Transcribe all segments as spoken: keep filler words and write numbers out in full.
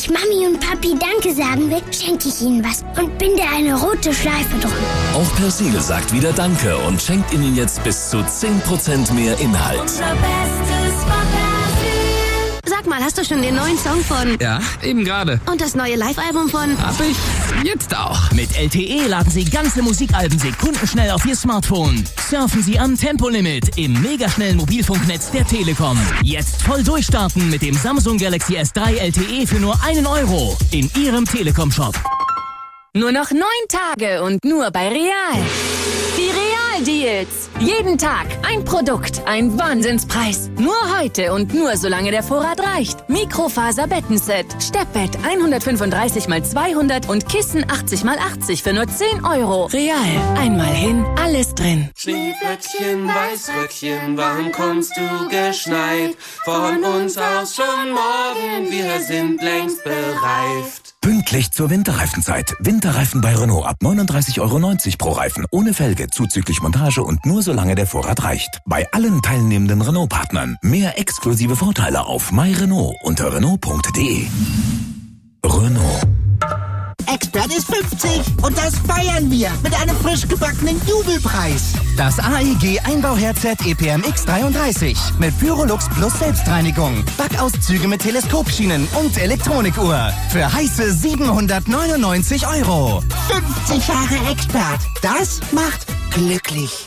ich Mami und Papi Danke sagen will, schenke ich ihnen was und binde eine rote Schleife drum. Auch Persil sagt wieder Danke und schenkt Ihnen jetzt bis zu zehn Prozent mehr Inhalt. Unser Bestes von Persil. Sag mal, hast du schon den neuen Song von... Ja, eben gerade. Und das neue Live-Album von... Hab ich jetzt auch. Mit L T E laden Sie ganze Musikalben sekundenschnell auf Ihr Smartphone. Surfen Sie am Tempolimit im megaschnellen Mobilfunknetz der Telekom. Jetzt voll durchstarten mit dem Samsung Galaxy S drei L T E für nur einen Euro in Ihrem Telekom-Shop. Nur noch neun Tage und nur bei Real. Die Real-Deals. Jeden Tag ein Produkt, ein Wahnsinnspreis. Nur heute und nur solange der Vorrat reicht. Mikrofaser-Bettenset, Steppbett hundertfünfunddreißig mal zweihundert und Kissen achtzig mal achtzig für nur zehn Euro. Real. Einmal hin, alles drin. Schneeflöckchen, Weißröckchen, wann kommst du geschneit? Von uns aus schon morgen, wir sind längst bereift. Pünktlich zur Winterreifenzeit. Winterreifen bei Renault ab neununddreißig Euro neunzig pro Reifen. Ohne Felge, zuzüglich Montage und nur solange der Vorrat reicht. Bei allen teilnehmenden Renault-Partnern. Mehr exklusive Vorteile auf myRenault unter Renault punkt de. Renault. Expert ist fünfzig und das feiern wir mit einem frisch gebackenen Jubelpreis. Das A E G Einbauherd-Set E P M X dreiunddreißig mit Pyrolux plus Selbstreinigung, Backauszüge mit Teleskopschienen und Elektronikuhr für heiße siebenhundertneunundneunzig Euro. fünfzig Jahre Expert, das macht glücklich.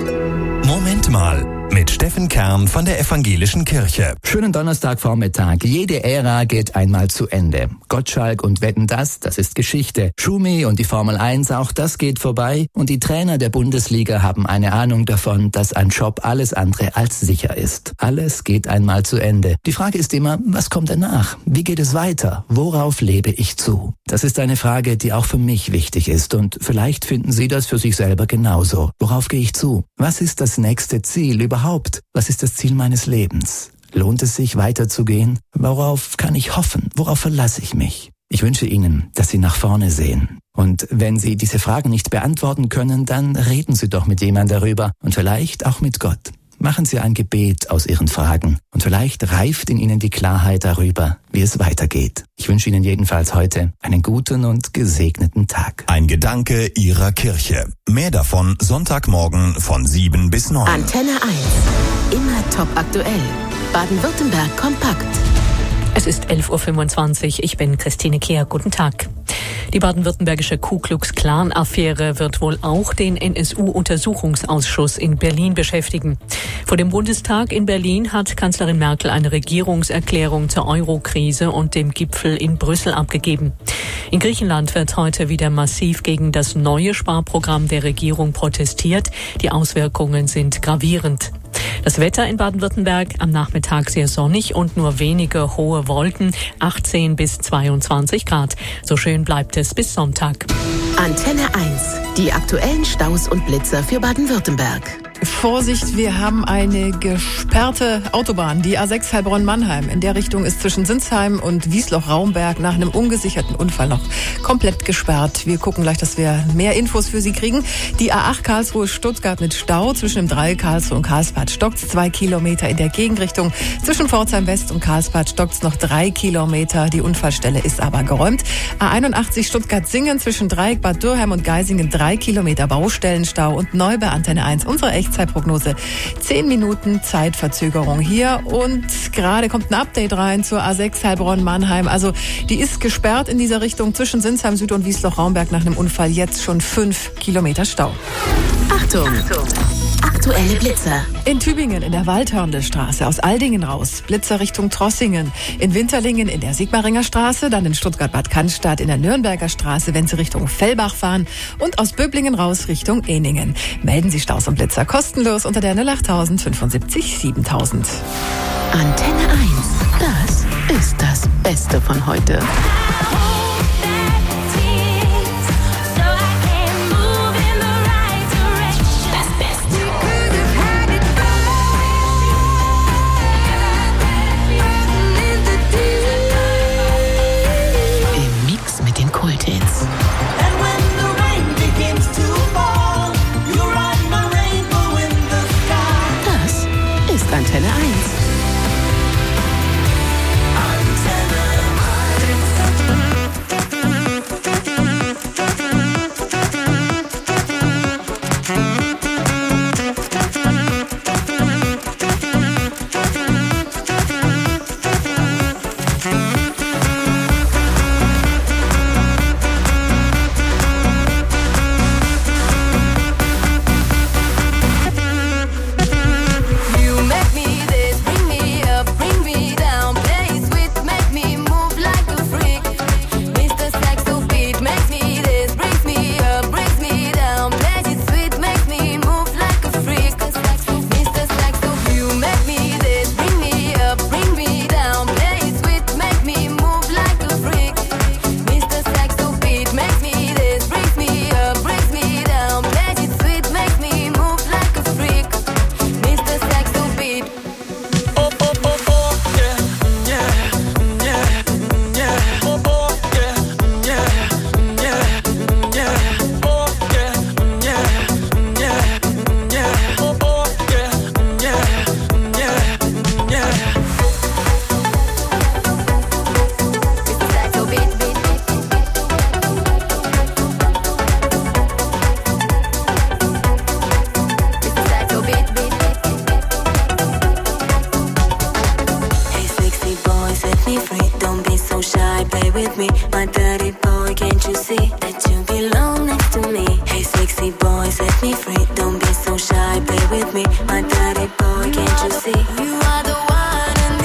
Moment mal. Mit Steffen Kern von der Evangelischen Kirche. Schönen Donnerstagvormittag. Jede Ära geht einmal zu Ende. Gottschalk und Wetten, das, das ist Geschichte. Schumi und die Formel eins, auch das geht vorbei. Und die Trainer der Bundesliga haben eine Ahnung davon, dass ein Job alles andere als sicher ist. Alles geht einmal zu Ende. Die Frage ist immer, was kommt danach? Wie geht es weiter? Worauf lebe ich zu? Das ist eine Frage, die auch für mich wichtig ist. Und vielleicht finden Sie das für sich selber genauso. Worauf gehe ich zu? Was ist das nächste Ziel überhaupt? Was ist das Ziel meines Lebens? Lohnt es sich, weiterzugehen? Worauf kann ich hoffen? Worauf verlasse ich mich? Ich wünsche Ihnen, dass Sie nach vorne sehen. Und wenn Sie diese Fragen nicht beantworten können, dann reden Sie doch mit jemand darüber und vielleicht auch mit Gott. Machen Sie ein Gebet aus Ihren Fragen und vielleicht reift in Ihnen die Klarheit darüber, wie es weitergeht. Ich wünsche Ihnen jedenfalls heute einen guten und gesegneten Tag. Ein Gedanke Ihrer Kirche. Mehr davon Sonntagmorgen von sieben bis neun. Antenne eins. Immer top aktuell. Baden-Württemberg kompakt. Es ist elf Uhr fünfundzwanzig. Ich bin Christine Kehr. Guten Tag. Die baden-württembergische Ku-Klux-Klan-Affäre wird wohl auch den N S U-Untersuchungsausschuss in Berlin beschäftigen. Vor dem Bundestag in Berlin hat Kanzlerin Merkel eine Regierungserklärung zur Euro-Krise und dem Gipfel in Brüssel abgegeben. In Griechenland wird heute wieder massiv gegen das neue Sparprogramm der Regierung protestiert. Die Auswirkungen sind gravierend. Das Wetter in Baden-Württemberg am Nachmittag sehr sonnig und nur wenige hohe Wolken, achtzehn bis zweiundzwanzig Grad. So schön bleibt es bis Sonntag. Antenne eins. Die aktuellen Staus und Blitzer für Baden-Württemberg. Vorsicht, wir haben eine gesperrte Autobahn, die A sechs Heilbronn-Mannheim. In der Richtung ist zwischen Sinsheim und Wiesloch-Raumberg nach einem ungesicherten Unfall noch komplett gesperrt. Wir gucken gleich, dass wir mehr Infos für Sie kriegen. Die A acht Karlsruhe-Stuttgart mit Stau zwischen dem Dreieck Karlsruhe und Karlsbad stockt's zwei Kilometer in der Gegenrichtung. Zwischen Pforzheim West und Karlsbad stockt's noch drei Kilometer. Die Unfallstelle ist aber geräumt. A einundachtzig Stuttgart-Singen zwischen Dreieck Bad Dürrheim und Geisingen drei Kilometer Baustellenstau und neu bei Antenne eins unsere Echtzeitprognose. Zehn Minuten Zeitverzögerung hier und gerade kommt ein Update rein zur A sechs Heilbronn-Mannheim. Also die ist gesperrt in dieser Richtung zwischen Sinsheim Süd und Wiesloch-Raumberg nach einem Unfall. Jetzt schon fünf Kilometer Stau. Achtung! Achtung. Aktuelle Blitzer. In Tübingen in der Waldhörnle-Straße aus Aldingen raus. Blitzer Richtung Trossingen. In Winterlingen in der Sigmaringer Straße. Dann in Stuttgart-Bad Cannstatt in der Nürnberger Straße, wenn Sie Richtung Fellbach fahren. Und aus Böblingen raus Richtung Ehningen. Melden Sie Staus und Blitzer kostenlos unter der null acht null null fünfundsiebzig siebentausend. Antenne eins. Das ist das Beste von heute. Antenne eins. Antenne eins. shy, play with me. My dirty boy, can't you see that you belong next to me? Hey, sexy boy, set me free. Don't be so shy, play with me. My dirty boy, can't you see? You are the one I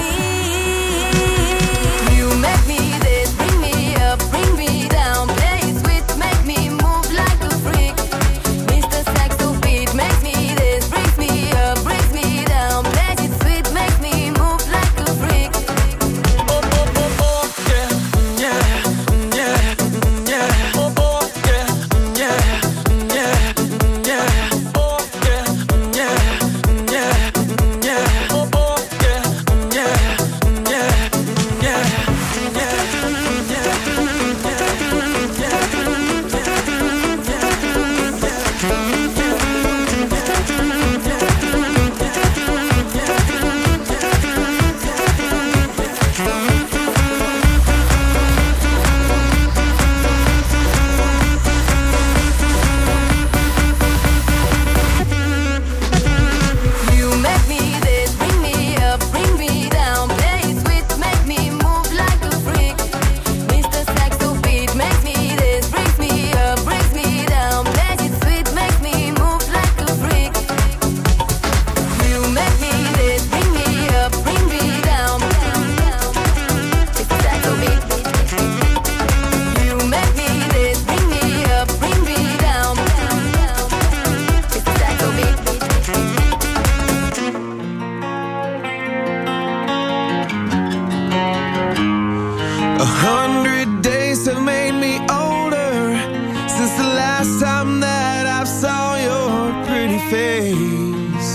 need. You make me this, bring me up, bring me down. Play it sweet, make me move like a freak. Mister Saxo beat makes me this, brings me up, brings me down. Play it sweet, makes me move like a freak. Oh, oh, oh, oh, yeah, yeah, yeah, yeah. Oh, oh, yeah, yeah, yeah, yeah. Oh, yeah, yeah, yeah, yeah. Oh, oh, yeah, yeah, yeah, yeah, You make me this, bring me up, bring me down. Play it sweet, make me move like a freak. Mister Saxo beat makes me this, brings me up, brings me down. Play it sweet, makes me move like a freak. You make me this, bring me up, bring me down. Mister Saxo beat. You make me this, bring me up, bring me down. Mister Saxo beat. A hundred days have made me older since the last time that I saw your pretty face.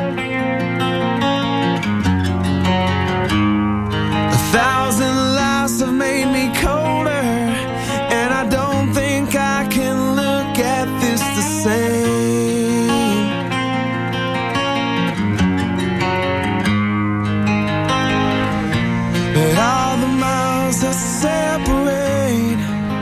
A thousand lives have made me colder, and I don't think I can look at this the same. But all the miles that separate,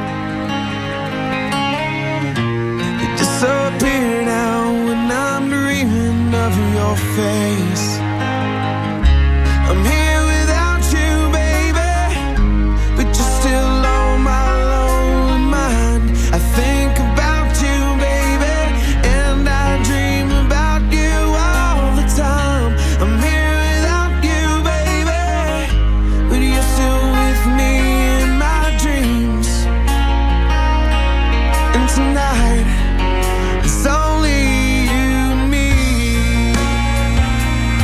they disappear now when I'm dreaming of your face. I'm here without you, baby, but you're still on my lonely mind. I think about you, baby, and I dream about you all the time. I'm here without you, baby, but you're still with me in my dreams. And tonight, it's only you and me.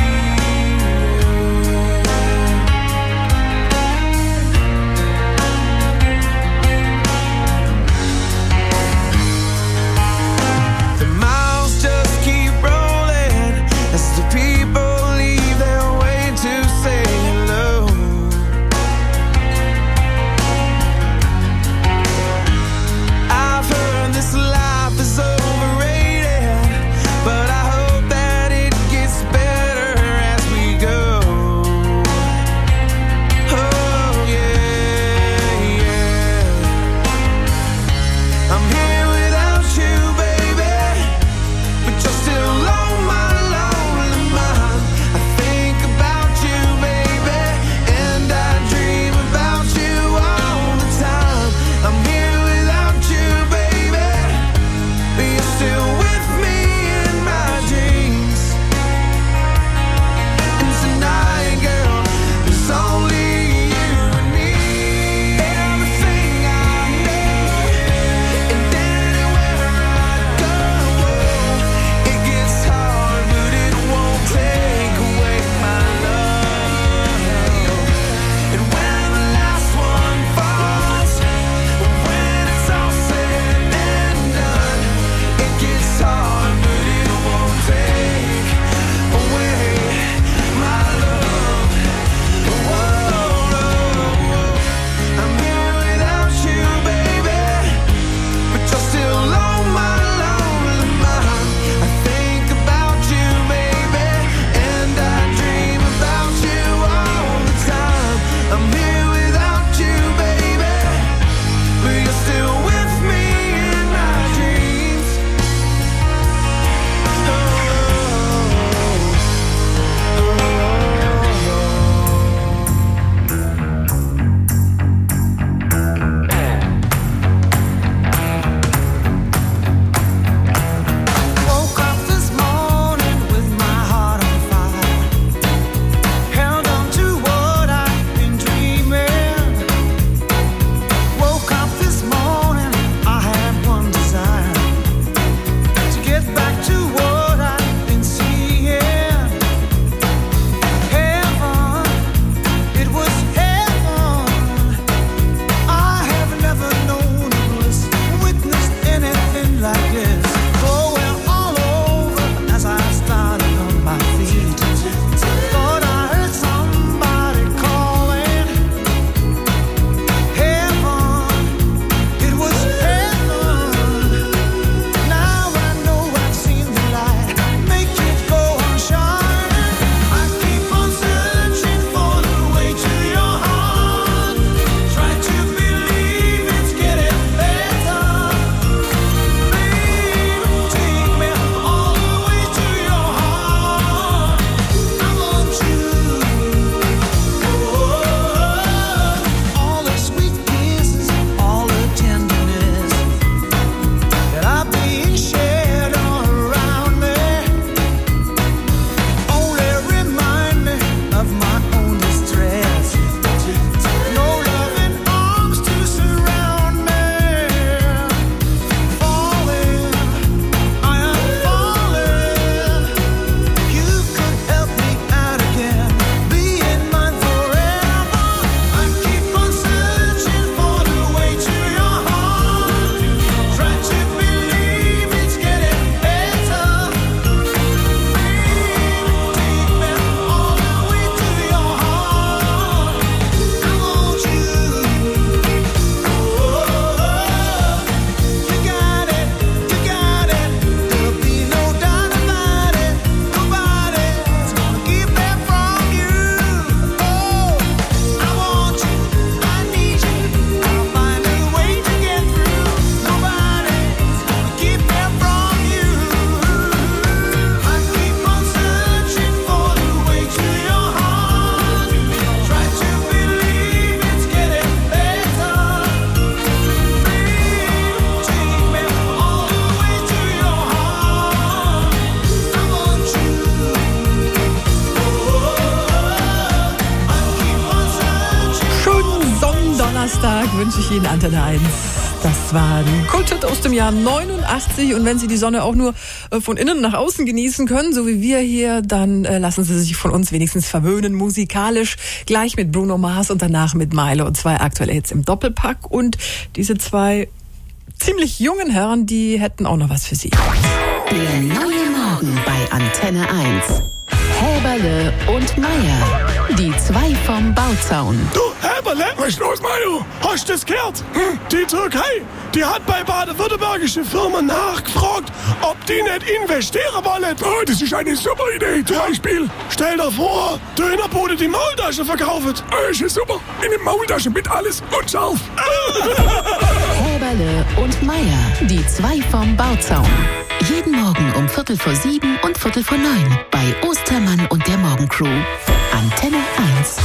Geburtstag wünsche ich Ihnen Antenne eins. Das war ein Kulthit aus dem Jahr neunundachtzig. Und wenn Sie die Sonne auch nur äh, von innen nach außen genießen können, so wie wir hier, dann äh, lassen Sie sich von uns wenigstens verwöhnen, musikalisch. Gleich mit Bruno Mars und danach mit Milo. Und zwei aktuelle Hits im Doppelpack. Und diese zwei ziemlich jungen Herren, die hätten auch noch was für Sie. Der neue Morgen bei Antenne eins. Häberle und Meier, die zwei vom Bauzaun. Du, Häberle, was ist los, Mayo? Hast du das gehört? Hm? Die Türkei, die hat bei baden-württembergischen Firmen nachgefragt, ob die nicht investieren wollen. Oh, das ist eine super Idee. Zum Beispiel, stell dir vor, Dönerbude die Maultasche verkauft. Oh, ist ja super. In der Maultasche mit alles und scharf. Häberle und Meier, die zwei vom Bauzaun. Jeden Morgen um Viertel vor sieben und Viertel vor neun bei Ostermann und der Morgencrew. Antenne eins.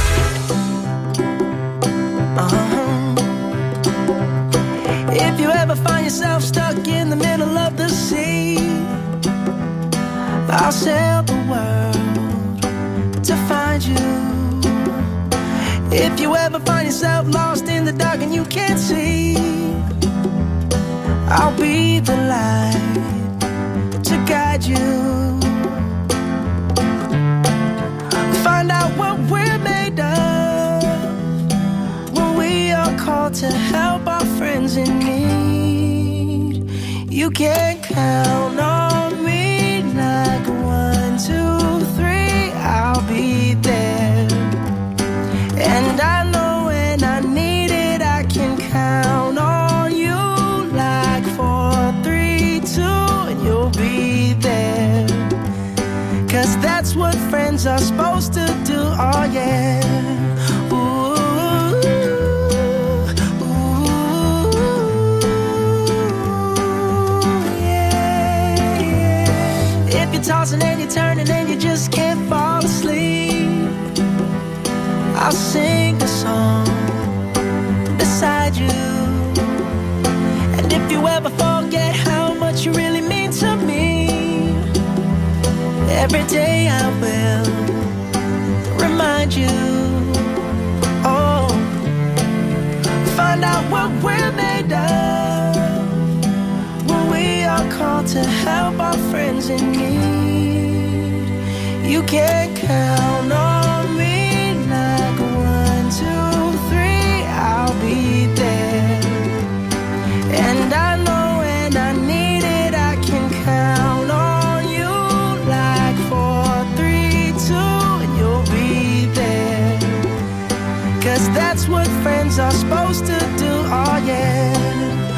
Uh-huh. If you ever find yourself stuck in the middle of the sea, I'll sail the world to find you. If you ever find yourself lost in the dark and you can't see, I'll be the light to guide you. Find out what we're made of when we are called to help our friends in need. You can count on me like one, two, three, I'll be there. And I know when I need it, I can count on you like four, three, two, and you'll be there. Cause that's what friends are supposed to do, oh yeah. Ooh, ooh, yeah, yeah. If you're tossing and you're turning and you just can't fall asleep, I'll sing a song beside you. And if you ever forget how much you really mean to me, every day I will remind you. Oh, find out what we're made of when we are called to help our friends in need. You can count on me like one, two, three, I'll be there. And I know when I need it, I can count on you like four, three, two, and you'll be there. Cause that's what friends are supposed to do, oh yeah.